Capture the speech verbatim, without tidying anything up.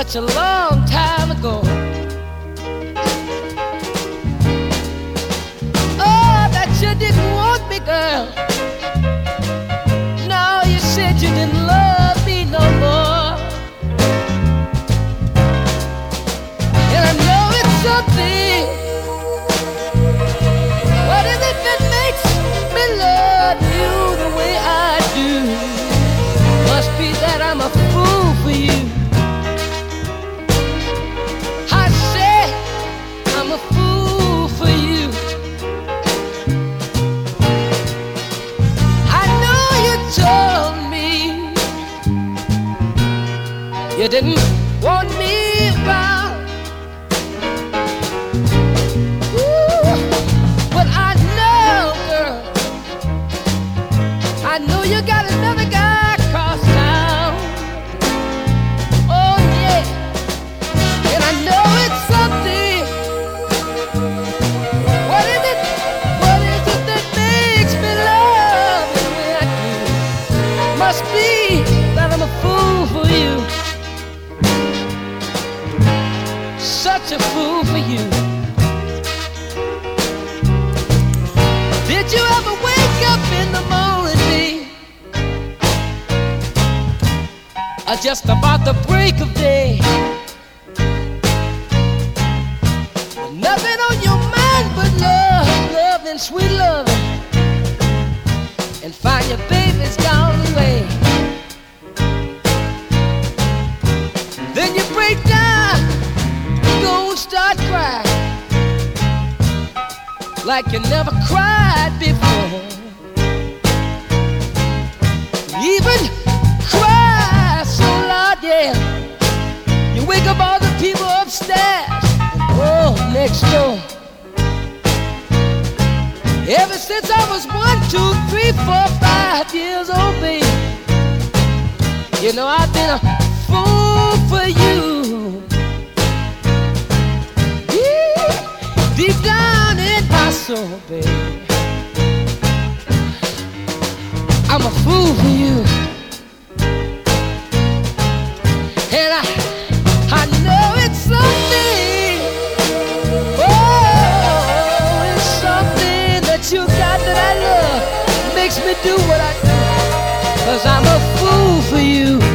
such a long time ago. Oh, that you didn't want me, girl. No, you said you didn't love me no more. And I know it's something. What is it that makes me love you the way I do? Must be that I'm a fool for you. I say I'm a fool for you. I know you told me you didn't want me around. Ooh, but I know, girl, I know you got another guy across town. Oh yeah, and I know it's something. What is it? What is it that makes me love the way I do? Must be that I'm a fool for you. Such a fool for you. Did you ever wake up in the morning, babe? Or just about the break of day? With nothing on your mind but love, love and sweet love, and find your baby's gone away. Then you break down, go and start crying like you never cried before. Even cry so loud, yeah, you wake up all the people upstairs, oh, next door. Ever since I was one, two, three, four, five years old, baby, you know I've been a fool for you. Yeah, deep down in my soul, baby, I'm a fool for you. And I, I know it's something. Oh, it's something that you got that I love. Makes me do what I do. 'Cause I'm a fool for you.